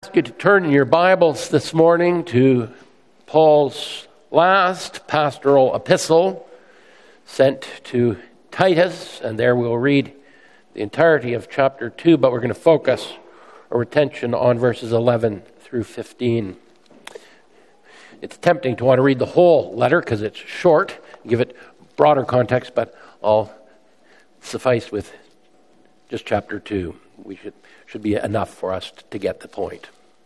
Ask you to turn in your Bibles this morning to Paul's last pastoral epistle sent to Titus, and there we'll read the entirety of chapter 2, but we're going to focus our attention on verses 11 through 15. It's tempting to want to read the whole letter because it's short, give it broader context, but I'll suffice with just chapter 2. We should be enough for us to get the point.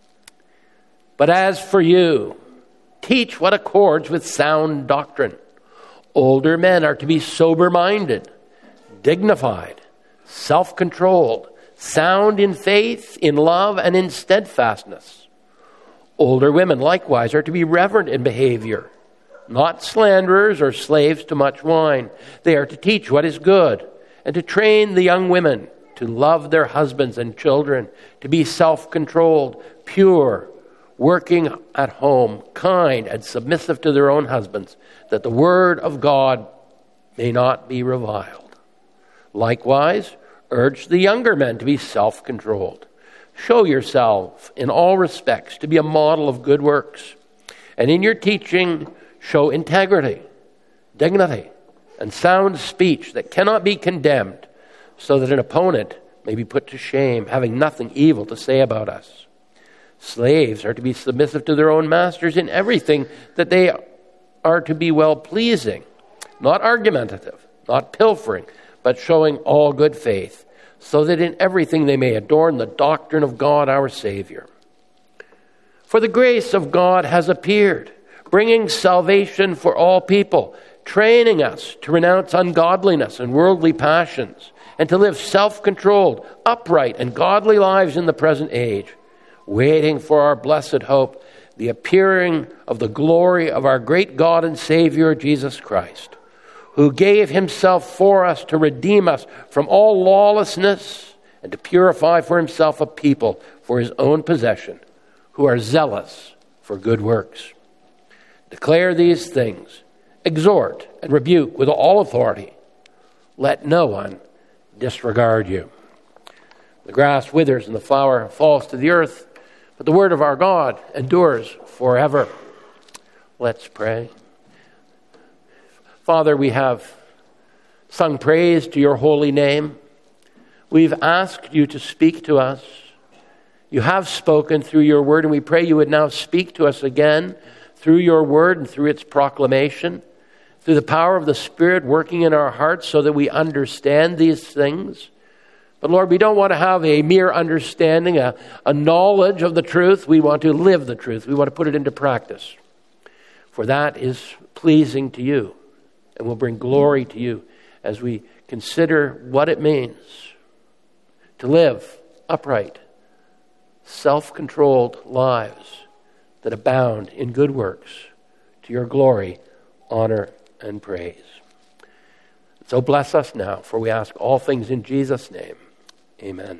But as for you, teach what accords with sound doctrine. Older men are to be sober-minded, dignified, self-controlled, sound in faith, in love, and in steadfastness. Older women likewise are to be reverent in behavior, not slanderers or slaves to much wine. They are to teach what is good, and to train the young women to love their husbands and children, to be self-controlled, pure, working at home, kind and submissive to their own husbands, that the word of God may not be reviled. Likewise, urge the younger men to be self-controlled. Show yourself in all respects to be a model of good works, and in your teaching show integrity, dignity, and sound speech that cannot be condemned, so that an opponent may be put to shame, having nothing evil to say about us. Slaves are to be submissive to their own masters in everything, that they are to be well-pleasing, not argumentative, not pilfering, but showing all good faith, so that in everything they may adorn the doctrine of God our Savior. For the grace of God has appeared, bringing salvation for all people, training us to renounce ungodliness and worldly passions, and to live self-controlled, upright, and godly lives in the present age, waiting for our blessed hope, the appearing of the glory of our great God and Savior, Jesus Christ, who gave himself for us to redeem us from all lawlessness and to purify for himself a people for his own possession, who are zealous for good works. Declare these things, exhort and rebuke with all authority. Let no one disregard you. The grass withers and the flower falls to the earth, but the word of our God endures forever. Let's pray. Father, we have sung praise to your holy name. We've asked you to speak to us. You have spoken through your word, and we pray you would now speak to us again through your word and through its proclamation, through the power of the Spirit working in our hearts so that we understand these things. But Lord, we don't want to have a mere understanding, a knowledge of the truth. We want to live the truth. We want to put it into practice. For that is pleasing to you and will bring glory to you as we consider what it means to live upright, self-controlled lives that abound in good works to your glory, honor, and praise. So bless us now, for we ask all things in Jesus' name. Amen.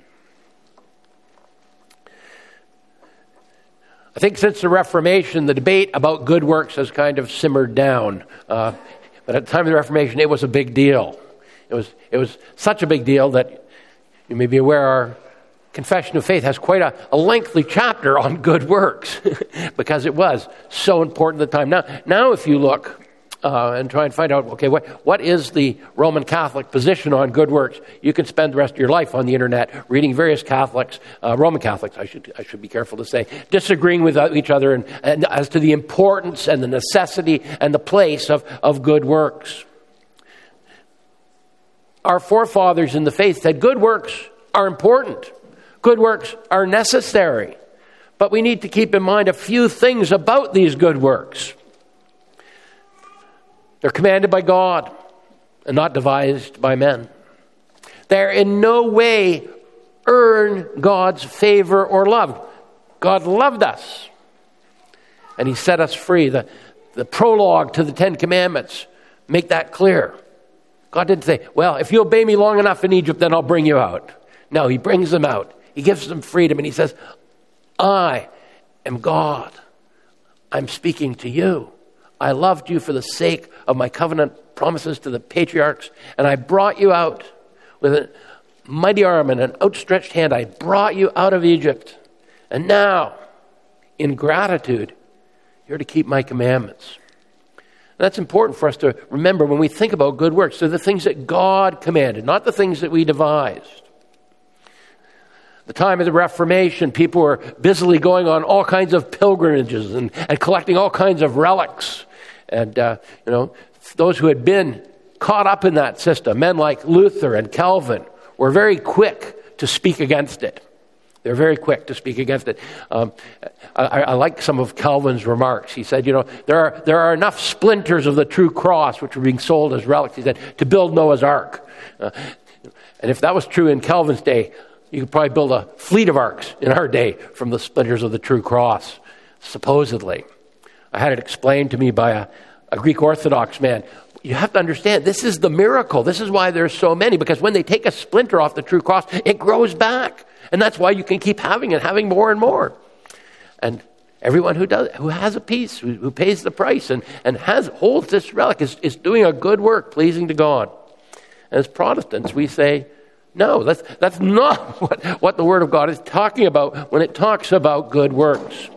I think since the Reformation, the debate about good works has kind of simmered down. But at the time of the Reformation, it was a big deal. It was such a big deal that you may be aware our Confession of Faith has quite a lengthy chapter on good works because it was so important at the time. Now if you look and try and find out, okay, what is the Roman Catholic position on good works? You can spend the rest of your life on the internet reading various Catholics, Roman Catholics, I should be careful to say, disagreeing with each other and as to the importance and the necessity and the place of good works. Our forefathers in the faith said good works are important. Good works are necessary. But we need to keep in mind a few things about these good works. They're commanded by God and not devised by men. They're in no way earn God's favor or love. God loved us, and he set us free. The prologue to the Ten Commandments make that clear. God didn't say, well, if you obey me long enough in Egypt, then I'll bring you out. No, he brings them out. He gives them freedom, and he says, I am God. I'm speaking to you. I loved you for the sake of my covenant promises to the patriarchs, and I brought you out with a mighty arm and an outstretched hand. I brought you out of Egypt. And now, in gratitude, you're to keep my commandments. And that's important for us to remember when we think about good works. They're the things that God commanded, not the things that we devised. The time of the Reformation, people were busily going on all kinds of pilgrimages and collecting all kinds of relics. And, those who had been caught up in that system, men like Luther and Calvin, were very quick to speak against it. They're very quick to speak against it. I like some of Calvin's remarks. He said, there are enough splinters of the true cross which were being sold as relics, he said, to build Noah's Ark. And if that was true in Calvin's day, you could probably build a fleet of arks in our day from the splinters of the true cross, supposedly. I had it explained to me by a Greek Orthodox man. You have to understand, this is the miracle. This is why there's so many, because when they take a splinter off the true cross, it grows back. And that's why you can keep having it, having more and more. And everyone who has a piece, who pays the price and holds this relic is doing a good work, pleasing to God. And as Protestants, we say, no, that's not what the Word of God is talking about when it talks about good works.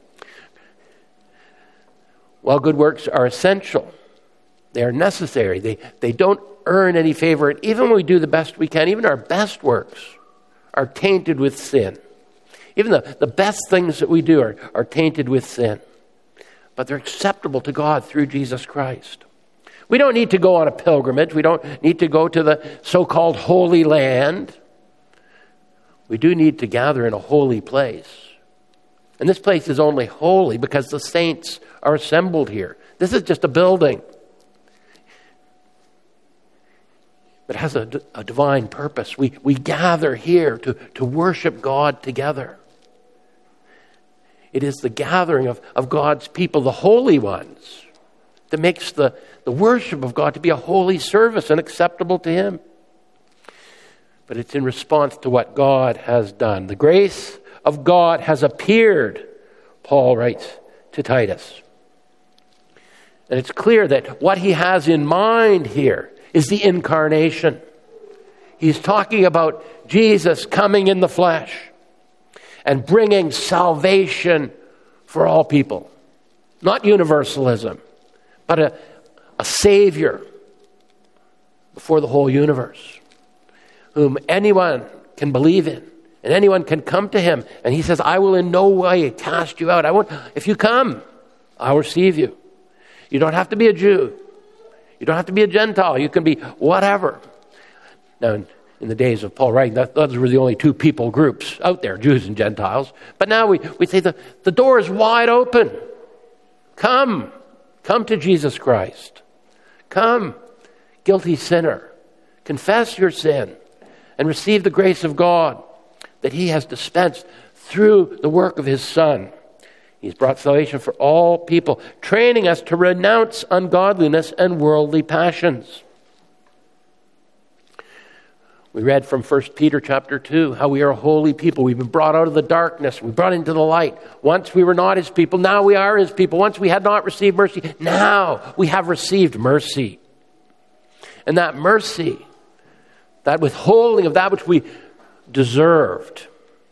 While good works are essential, they are necessary. They don't earn any favor. And even when we do the best we can, even our best works are tainted with sin. Even the best things that we do are tainted with sin. But they're acceptable to God through Jesus Christ. We don't need to go on a pilgrimage. We don't need to go to the so-called Holy Land. We do need to gather in a holy place. And this place is only holy because the saints are assembled here. This is just a building. But it has a divine purpose. We gather here to worship God together. It is the gathering of God's people, the holy ones, that makes the worship of God to be a holy service and acceptable to Him. But it's in response to what God has done. The grace of God has appeared, Paul writes to Titus. And it's clear that what he has in mind here is the incarnation. He's talking about Jesus coming in the flesh and bringing salvation for all people. Not universalism, but a Savior before the whole universe, whom anyone can believe in, and anyone can come to Him. And He says, I will in no way cast you out. If you come, I'll receive you. You don't have to be a Jew. You don't have to be a Gentile. You can be whatever. Now, in the days of Paul writing, those were the only two people groups out there, Jews and Gentiles. But now we say the door is wide open. Come to Jesus Christ. Come, guilty sinner. Confess your sin and receive the grace of God that He has dispensed through the work of His Son. He's brought salvation for all people, training us to renounce ungodliness and worldly passions. We read from 1 Peter chapter 2 how we are a holy people. We've been brought out of the darkness. We're brought into the light. Once we were not His people, now we are His people. Once we had not received mercy, now we have received mercy. And that mercy, that withholding of that which we deserved,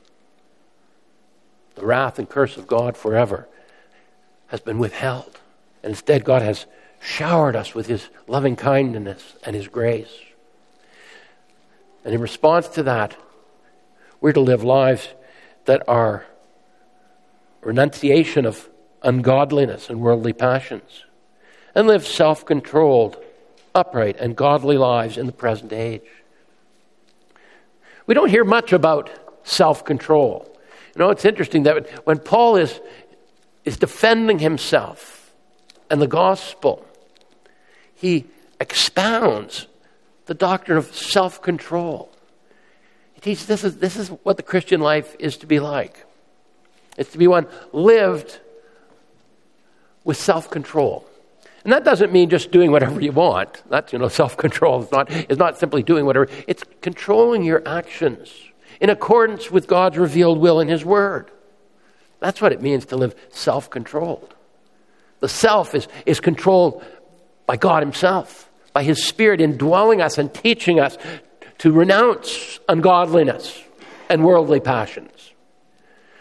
the wrath and curse of God forever, has been withheld. And instead, God has showered us with His loving kindness and His grace. And in response to that, we're to live lives that are renunciation of ungodliness and worldly passions, and live self-controlled, upright, and godly lives in the present age. We don't hear much about self-control. It's interesting that when Paul is defending himself and the gospel, he expounds the doctrine of self-control. He teaches this is what the Christian life is to be like. It's to be one lived with self-control. And that doesn't mean just doing whatever you want. That's, self-control is not simply doing whatever. It's controlling your actions in accordance with God's revealed will in His Word. That's what it means to live self-controlled. The self is controlled by God Himself, by His Spirit indwelling us and teaching us to renounce ungodliness and worldly passions.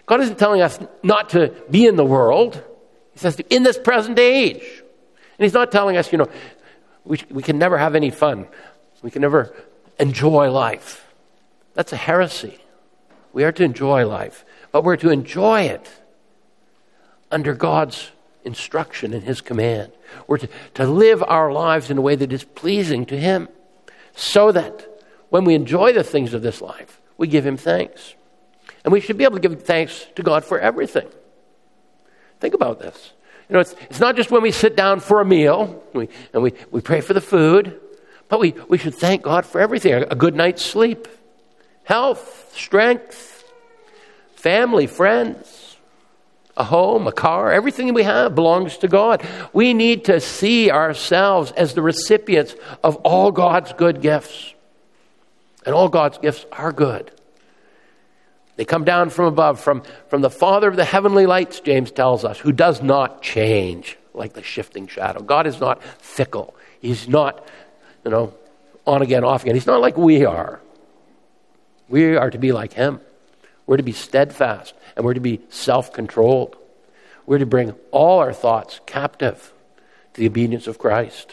God isn't telling us not to be in the world. He says in this present age. And he's not telling us, we can never have any fun. We can never enjoy life. That's a heresy. We are to enjoy life, but we're to enjoy it under God's instruction and his command. We're to live our lives in a way that is pleasing to him, so that when we enjoy the things of this life, we give him thanks. And we should be able to give thanks to God for everything. Think about this. It's not just when we sit down for a meal and we pray for the food, but we should thank God for everything. A good night's sleep, health, strength, family, friends, a home, a car, everything that we have belongs to God. We need to see ourselves as the recipients of all God's good gifts. And all God's gifts are good. They come down from above, from the Father of the heavenly lights, James tells us, who does not change like the shifting shadow. God is not fickle. He's not, on again, off again. He's not like we are. We are to be like him. We're to be steadfast, and we're to be self-controlled. We're to bring all our thoughts captive to the obedience of Christ.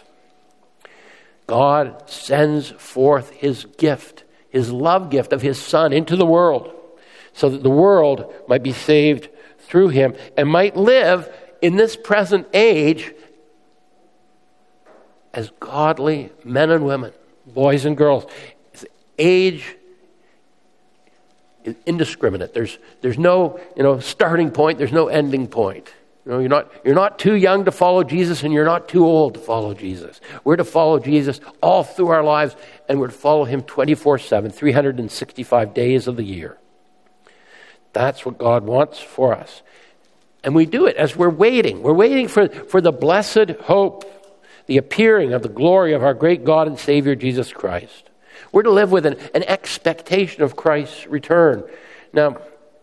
God sends forth his gift, his love gift of his Son into the world, so that the world might be saved through him and might live in this present age as godly men and women, boys and girls. Age is indiscriminate. There's no starting point. There's no ending point. You're not too young to follow Jesus, and you're not too old to follow Jesus. We're to follow Jesus all through our lives, and we're to follow him 24/7, 365 days of the year. That's what God wants for us. And we do it as we're waiting. We're waiting for the blessed hope, the appearing of the glory of our great God and Savior, Jesus Christ. We're to live with an expectation of Christ's return. Now,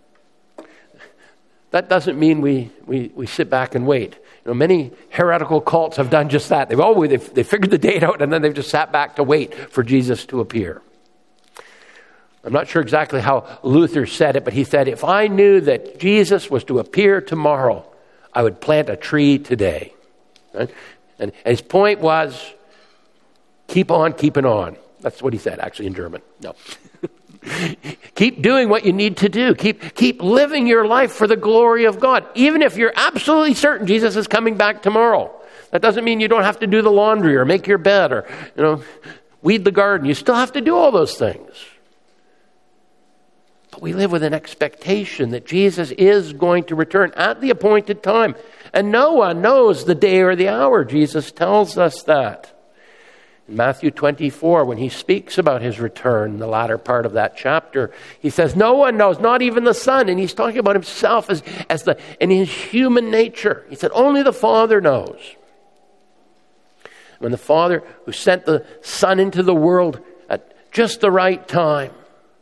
that doesn't mean we sit back and wait. Many heretical cults have done just that. They figured the date out, and then they've just sat back to wait for Jesus to appear. I'm not sure exactly how Luther said it, but he said, if I knew that Jesus was to appear tomorrow, I would plant a tree today. Right? And his point was, keep on keeping on. That's what he said, actually, in German. No. Keep doing what you need to do. Keep living your life for the glory of God, even if you're absolutely certain Jesus is coming back tomorrow. That doesn't mean you don't have to do the laundry or make your bed or weed the garden. You still have to do all those things. But we live with an expectation that Jesus is going to return at the appointed time. And no one knows the day or the hour. Jesus tells us that. In Matthew 24, when he speaks about his return, the latter part of that chapter, he says, no one knows, not even the Son. And he's talking about himself in his human nature. He said, only the Father knows. When the Father who sent the Son into the world at just the right time,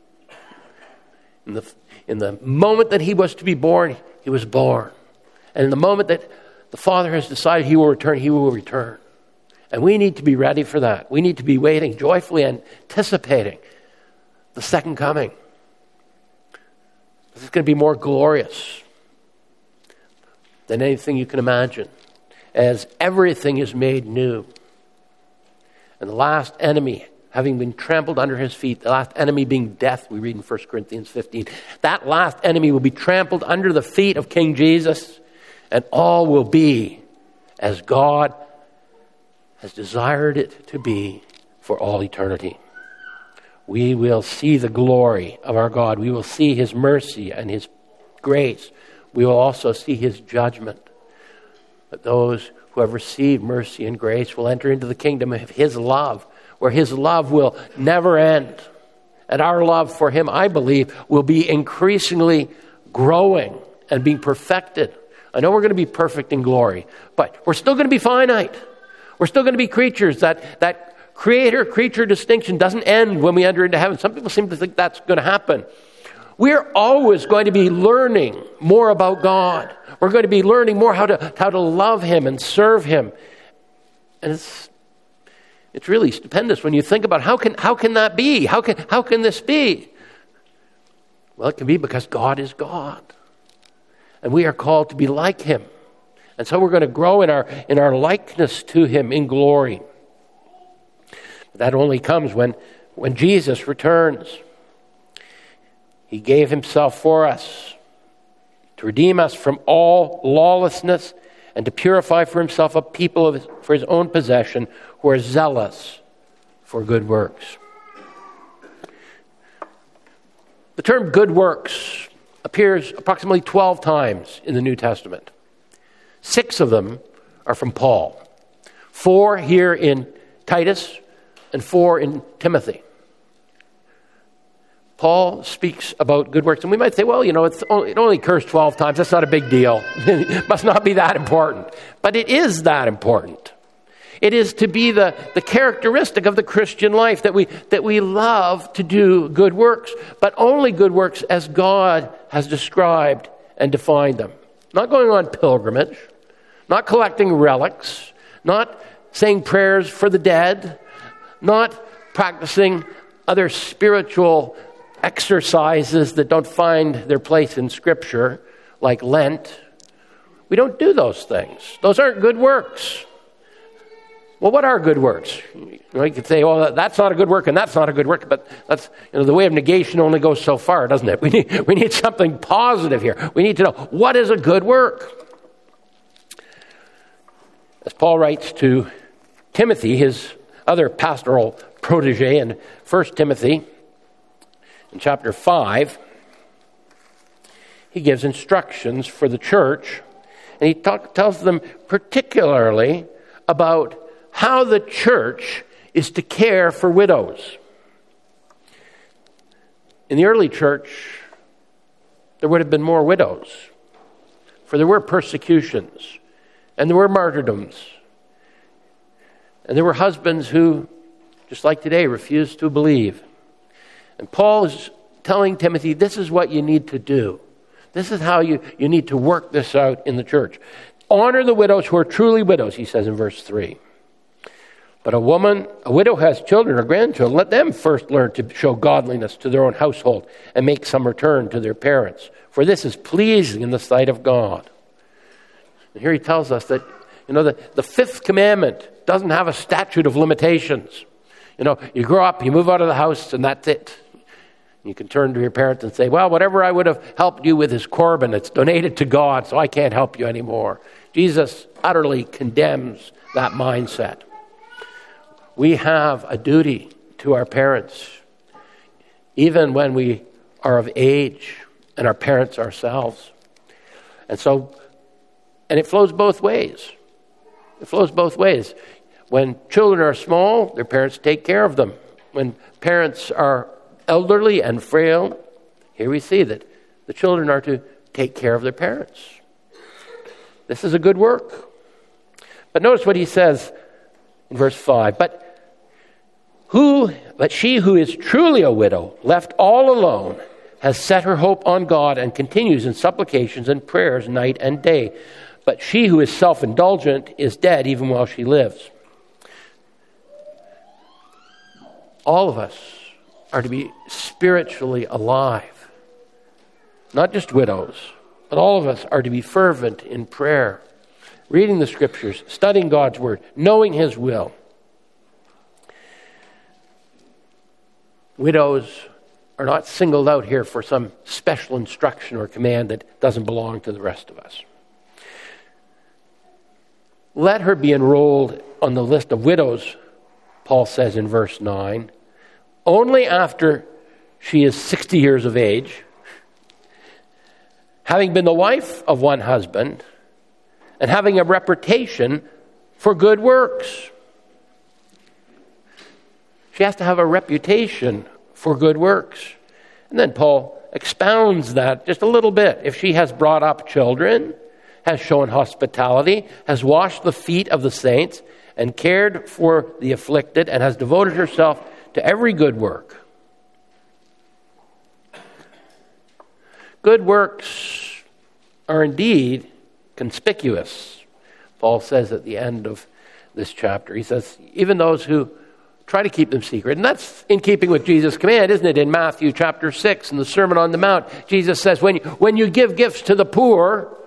in the moment that he was to be born, he was born. And in the moment that the Father has decided he will return, he will return. And we need to be ready for that. We need to be waiting, joyfully anticipating the second coming. This is going to be more glorious than anything you can imagine, as everything is made new. And the last enemy having been trampled under his feet, the last enemy being death, we read in 1 Corinthians 15. That last enemy will be trampled under the feet of King Jesus, and all will be as God has desired it to be for all eternity. We will see the glory of our God. We will see his mercy and his grace. We will also see his judgment. But those who have received mercy and grace will enter into the kingdom of his love, where his love will never end. And our love for him, I believe, will be increasingly growing and being perfected. I know we're going to be perfect in glory, but we're still going to be finite. We're still going to be creatures. That creator-creature distinction doesn't end when we enter into heaven. Some people seem to think that's going to happen. We're always going to be learning more about God. We're going to be learning more how to love him and serve him. And it's really stupendous when you think about how can that be? How can this be? Well, it can be because God is God. And we are called to be like him. And so we're going to grow in our likeness to him in glory. But that only comes when Jesus returns. He gave himself for us to redeem us from all lawlessness and to purify for himself a people for his own possession who are zealous for good works. The term good works appears approximately 12 times in the New Testament. 6 of them are from Paul. 4 here in Titus and 4 in Timothy. Paul speaks about good works. And we might say, well, it only occurs 12 times. That's not a big deal. It must not be that important. But it is that important. It is to be the characteristic of the Christian life that we love to do good works, but only good works as God has described and defined them. Not going on pilgrimage, not collecting relics, not saying prayers for the dead, not practicing other spiritual exercises that don't find their place in Scripture, like Lent. We don't do those things. Those aren't good works. Well, what are good works? You could say, well, that's not a good work and that's not a good work, but that's the way of negation only goes so far, doesn't it? We need something positive here. We need to know, what is a good work? As Paul writes to Timothy, his other pastoral protege, in 1 Timothy, in chapter 5, he gives instructions for the church, and he tells them particularly about how the church is to care for widows. In the early church, there would have been more widows, for there were persecutions, and there were martyrdoms, and there were husbands who, just like today, refused to believe. And Paul is telling Timothy, this is what you need to do. This is how you need to work this out in the church. Honor the widows who are truly widows, he says in verse 3. But a widow has children or grandchildren, let them first learn to show godliness to their own household and make some return to their parents. For this is pleasing in the sight of God. And here he tells us that, the 5th commandment doesn't have a statute of limitations. You grow up, you move out of the house, and that's it. You can turn to your parents and say, well, whatever I would have helped you with is Corban. It's donated to God, so I can't help you anymore. Jesus utterly condemns that mindset. We have a duty to our parents, even when we are of age and our parents ourselves. And it flows both ways. It flows both ways. When children are small, their parents take care of them. When parents are elderly and frail, here we see that the children are to take care of their parents. This is a good work. But notice what he says in verse 5. But she who is truly a widow, left all alone, has set her hope on God and continues in supplications and prayers night and day. But she who is self-indulgent is dead even while she lives. All of us are to be spiritually alive. Not just widows, but all of us are to be fervent in prayer, reading the Scriptures, studying God's Word, knowing His will. Widows are not singled out here for some special instruction or command that doesn't belong to the rest of us. Let her be enrolled on the list of widows, Paul says in verse 9, only after she is 60 years of age, having been the wife of one husband, and having a reputation for good works. She has to have a reputation for good works. And then Paul expounds that just a little bit. If she has brought up children, has shown hospitality, has washed the feet of the saints, and cared for the afflicted, and has devoted herself to every good work. Good works are indeed conspicuous, Paul says at the end of this chapter. He says, even those who try to keep them secret. And that's in keeping with Jesus' command, isn't it? In Matthew chapter 6, in the Sermon on the Mount, Jesus says, when you give gifts to the poor,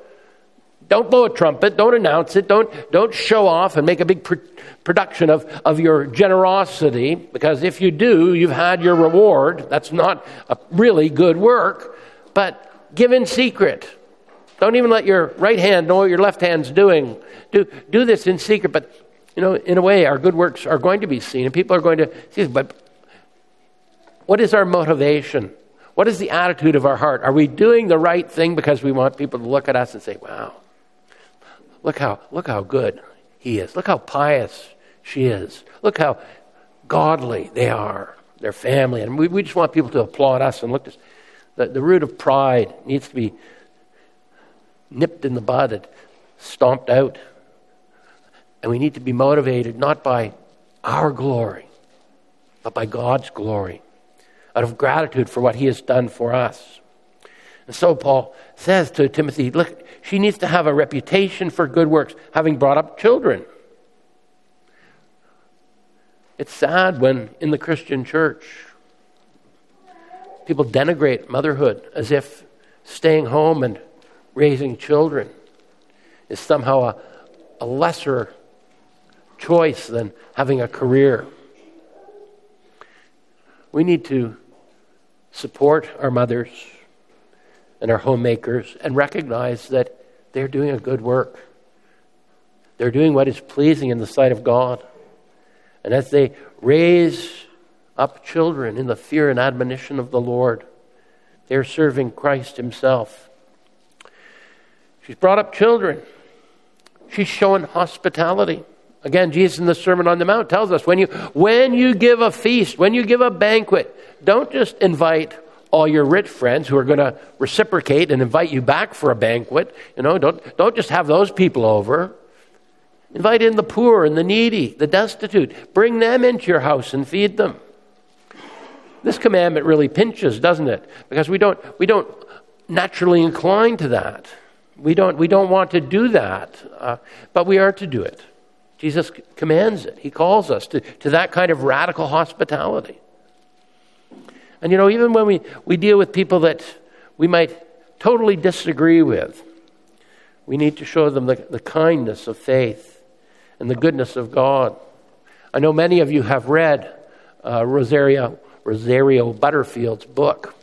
Don't blow a trumpet. Don't announce it. Don't show off and make a big production of your generosity, because if you do, you've had your reward. That's not a really good work. But give in secret. Don't even let your right hand know what your left hand's doing. Do this in secret. But, in a way, our good works are going to be seen, and people are going to see it. But what is our motivation? What is the attitude of our heart? Are we doing the right thing because we want people to look at us and say, wow, look how good he is. Look how pious she is. Look how godly they are, their family. And we just want people to applaud us and look at us. The root of pride needs to be nipped in the bud and stomped out. And we need to be motivated not by our glory, but by God's glory, out of gratitude for what he has done for us. And so Paul says to Timothy, look, she needs to have a reputation for good works, having brought up children. It's sad when in the Christian church people denigrate motherhood as if staying home and raising children is somehow a lesser choice than having a career. We need to support our mothers and our homemakers and recognize that they're doing a good work. They're doing what is pleasing in the sight of God. And as they raise up children in the fear and admonition of the Lord, they're serving Christ himself. She's brought up children. She's shown hospitality. Again, Jesus in the Sermon on the Mount tells us, when you give a feast, when you give a banquet, don't just invite all your rich friends who are going to reciprocate and invite you back for a banquet. Don't just have those people over. Invite in the poor and the needy, the destitute. Bring them into your house and feed them. This commandment really pinches, doesn't it? Because we don't naturally incline to that. We don't want to do that, but we are to do it. Jesus commands it. He calls us to that kind of radical hospitality. And even when we deal with people that we might totally disagree with, we need to show them the kindness of faith and the goodness of God. I know many of you have read Rosario Butterfield's book.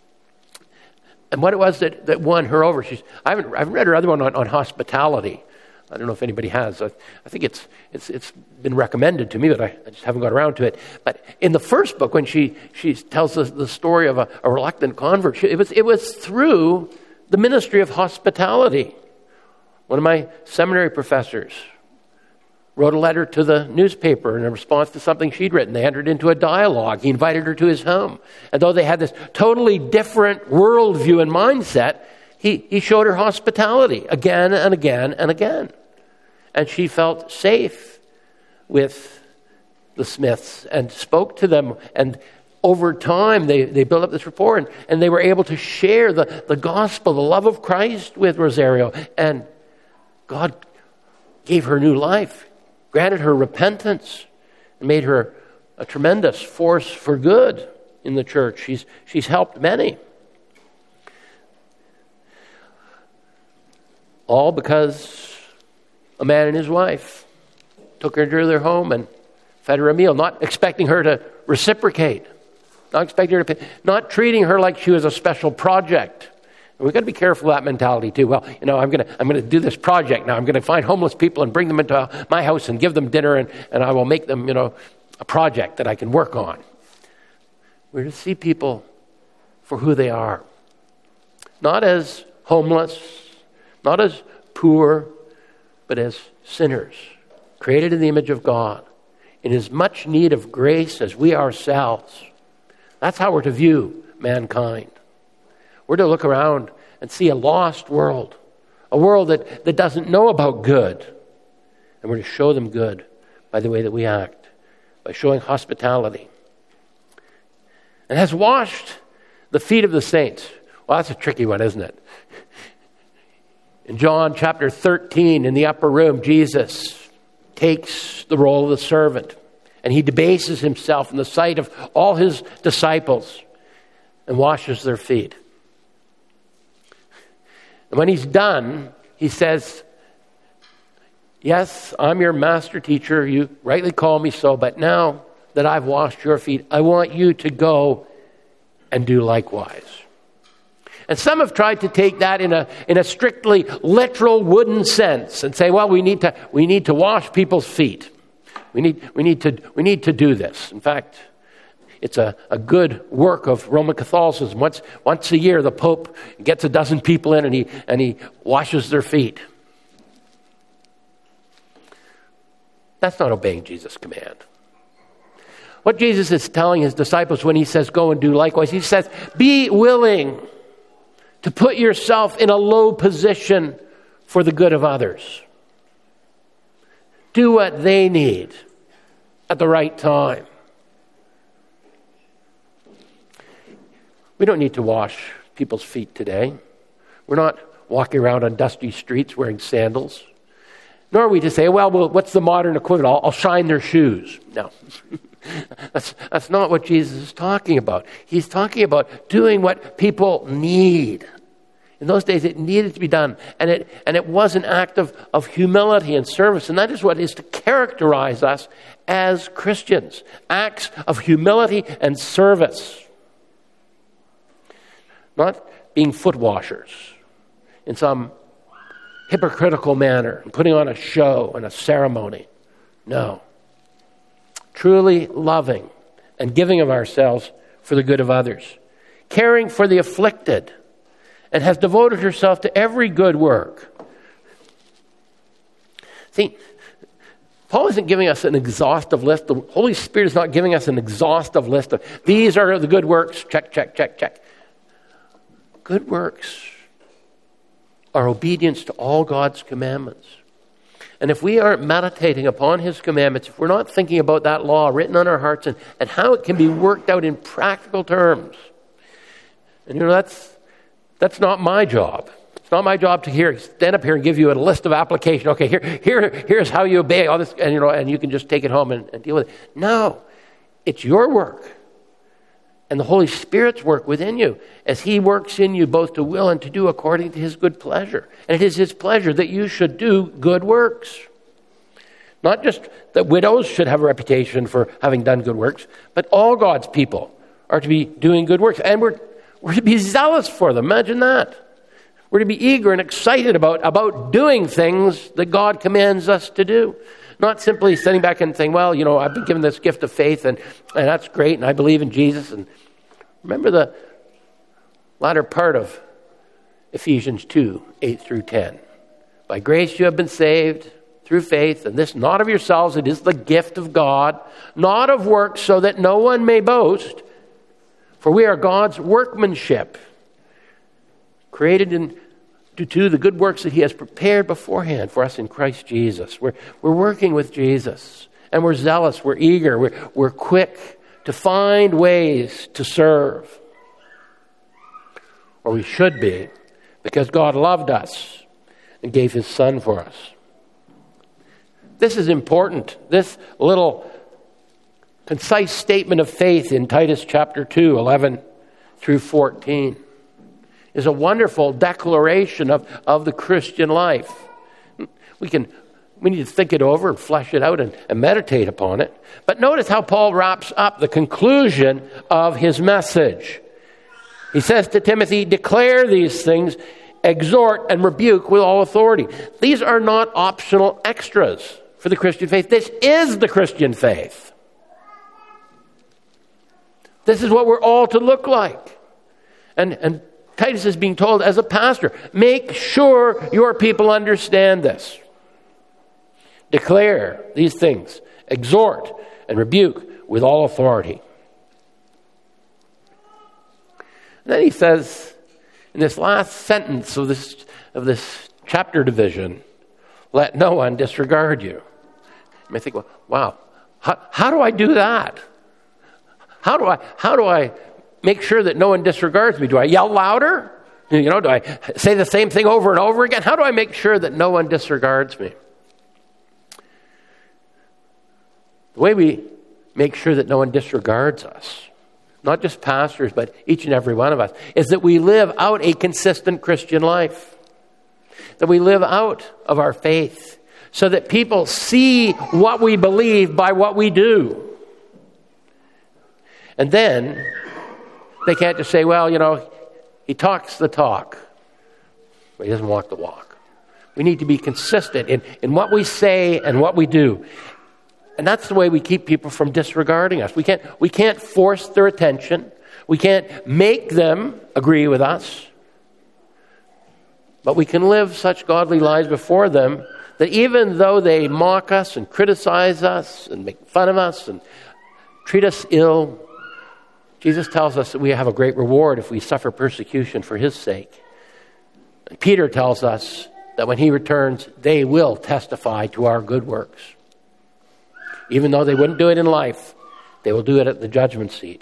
And what it was that won her over, I haven't read her other one on hospitality. I don't know if anybody has. I think it's been recommended to me, but I just haven't got around to it. But in the first book, when she tells us the story of a reluctant convert, it was through the ministry of hospitality. One of my seminary professors wrote a letter to the newspaper in response to something she'd written. They entered into a dialogue. He invited her to his home. And though they had this totally different worldview and mindset, he showed her hospitality again and again and again. And she felt safe with the Smiths and spoke to them. And over time, they built up this rapport, and they were able to share the gospel, the love of Christ with Rosario. And God gave her new life, granted her repentance, and made her a tremendous force for good in the church. She's helped many. All because a man and his wife took her to their home and fed her a meal, not expecting her to reciprocate, not expecting her to pay, not treating her like she was a special project. And we've got to be careful of that mentality too. Well, I'm going to do this project now. I'm going to find homeless people and bring them into my house and give them dinner, and I will make them, a project that I can work on. We're to see people for who they are, not as homeless, not as poor, but as sinners, created in the image of God, in as much need of grace as we ourselves. That's how we're to view mankind. We're to look around and see a lost world, a world that doesn't know about good. And we're to show them good by the way that we act, by showing hospitality. And has washed the feet of the saints. Well, that's a tricky one, isn't it? In John chapter 13, in the upper room, Jesus takes the role of the servant, and he debases himself in the sight of all his disciples and washes their feet. And when he's done, he says, yes, I'm your master teacher. You rightly call me so, but now that I've washed your feet, I want you to go and do likewise. And some have tried to take that in a strictly literal wooden sense and say, well, we need to wash people's feet. We need to do this. In fact, it's a good work of Roman Catholicism. Once a year, the Pope gets a dozen people in and he washes their feet. That's not obeying Jesus' command. What Jesus is telling his disciples when he says, go and do likewise, he says, be willing to put yourself in a low position for the good of others. Do what they need at the right time. We don't need to wash people's feet today. We're not walking around on dusty streets wearing sandals. Nor are we to say, well, what's the modern equivalent? I'll shine their shoes. No. That's not what Jesus is talking about. He's talking about doing what people need. In those days, it needed to be done. And it was an act of humility and service. And that is what is to characterize us as Christians. Acts of humility and service. Not being foot washers in some hypocritical manner, and putting on a show and a ceremony. No. Truly loving and giving of ourselves for the good of others. Caring for the afflicted, and has devoted herself to every good work. See, Paul isn't giving us an exhaustive list. The Holy Spirit is not giving us an exhaustive list of, these are the good works, check, check, check, check. Good works are obedience to all God's commandments. And if we aren't meditating upon his commandments, if we're not thinking about that law written on our hearts and how it can be worked out in practical terms, and that's not my job. It's not my job to stand up here and give you a list of application. Okay, here's how you obey all this, and you can just take it home and deal with it. No, it's your work. And the Holy Spirit's work within you as he works in you both to will and to do according to his good pleasure. And it is his pleasure that you should do good works. Not just that widows should have a reputation for having done good works, but all God's people are to be doing good works. And we're to be zealous for them. Imagine that. We're to be eager and excited about doing things that God commands us to do. Not simply sitting back and saying, well, I've been given this gift of faith and that's great and I believe in Jesus. And remember the latter part of Ephesians 2, 8 through 10. By grace you have been saved through faith, and this not of yourselves, it is the gift of God, not of works, so that no one may boast. For we are God's workmanship, created to do the good works that he has prepared beforehand for us in Christ Jesus. We're working with Jesus, and we're zealous, we're eager, we're quick to find ways to serve. Or we should be, because God loved us and gave his Son for us. This is important. This little concise statement of faith in Titus chapter 2, 11 through 14. Is a wonderful declaration of the Christian life. We need to think it over and flesh it out and meditate upon it. But notice how Paul wraps up the conclusion of his message. He says to Timothy, declare these things, exhort and rebuke with all authority. These are not optional extras for the Christian faith. This is the Christian faith. This is what we're all to look like. And Titus is being told as a pastor, make sure your people understand this. Declare these things, exhort and rebuke with all authority. And then he says, in this last sentence of this chapter division, let no one disregard you. You may think, well, wow, how do I do that? How do I make sure that no one disregards me? Do I yell louder? Do I say the same thing over and over again? How do I make sure that no one disregards me? The way we make sure that no one disregards us, not just pastors, but each and every one of us, is that we live out a consistent Christian life. that we live out of our faith so that people see what we believe by what we do. And then they can't just say, well, he talks the talk, but he doesn't walk the walk. We need to be consistent in what we say and what we do. And that's the way we keep people from disregarding us. We can't force their attention. We can't make them agree with us. But we can live such godly lives before them that even though they mock us and criticize us and make fun of us and treat us ill, Jesus tells us that we have a great reward if we suffer persecution for his sake. And Peter tells us that when he returns, they will testify to our good works. Even though they wouldn't do it in life, they will do it at the judgment seat.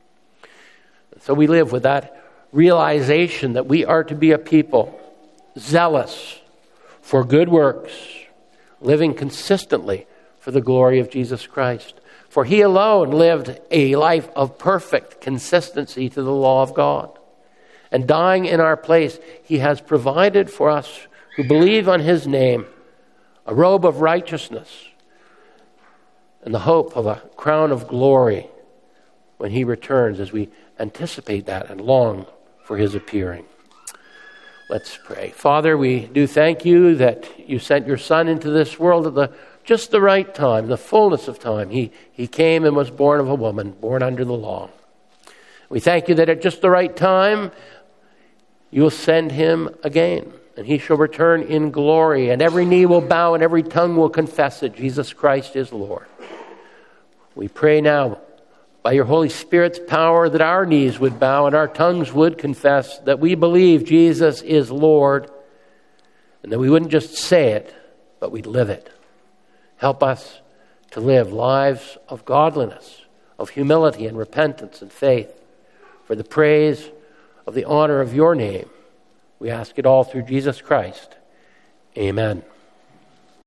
And so we live with that realization that we are to be a people zealous for good works, living consistently for the glory of Jesus Christ. For he alone lived a life of perfect consistency to the law of God. And dying in our place, he has provided for us who believe on his name a robe of righteousness and the hope of a crown of glory when he returns, as we anticipate that and long for his appearing. Let's pray. Father, we do thank you that you sent your Son into this world at just the right time, the fullness of time. He came and was born of a woman, born under the law. We thank you that at just the right time, you will send him again, and he shall return in glory, and every knee will bow and every tongue will confess that Jesus Christ is Lord. We pray now, by your Holy Spirit's power, that our knees would bow and our tongues would confess that we believe Jesus is Lord, and that we wouldn't just say it, but we'd live it. Help us to live lives of godliness, of humility and repentance and faith, for the praise of the honor of your name. We ask it all through Jesus Christ. Amen.